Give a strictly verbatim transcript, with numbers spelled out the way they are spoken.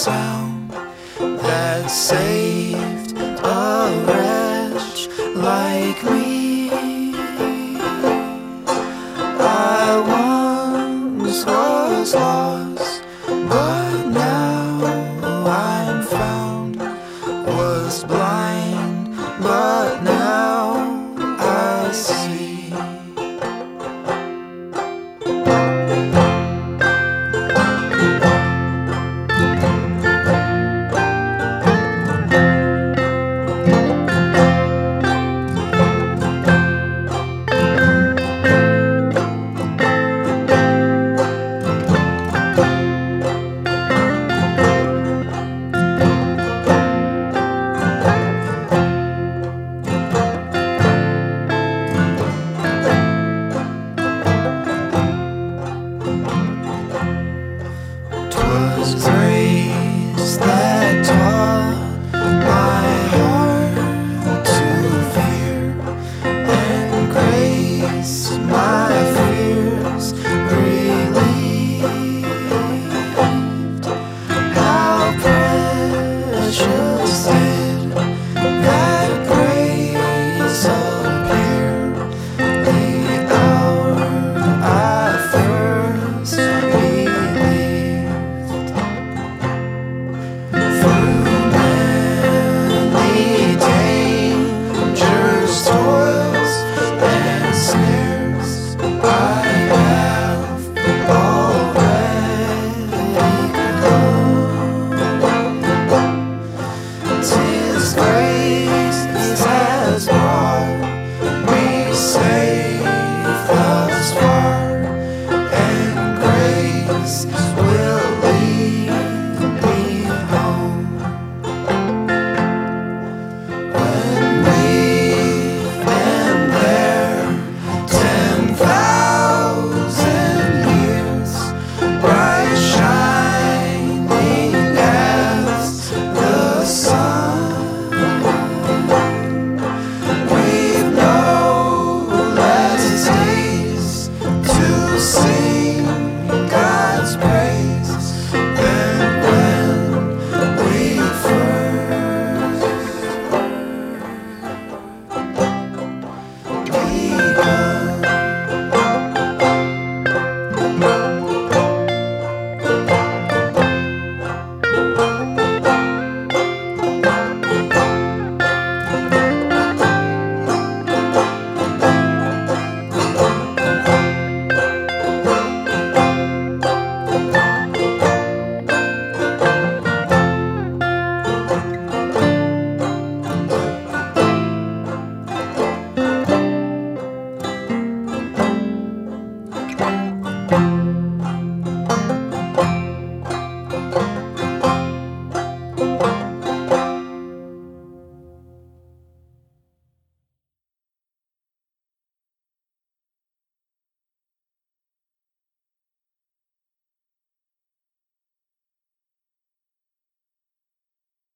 sound that saved a wretch like me. I once was lost, but now I'm found. Was blind, but now I see. Was grace that taught my heart to fear, and grace my fears relieved. How precious did that grace appear the hour I first believed. Through many dangers, toils, and snares, I have already come. 'Tis grace has brought me safe.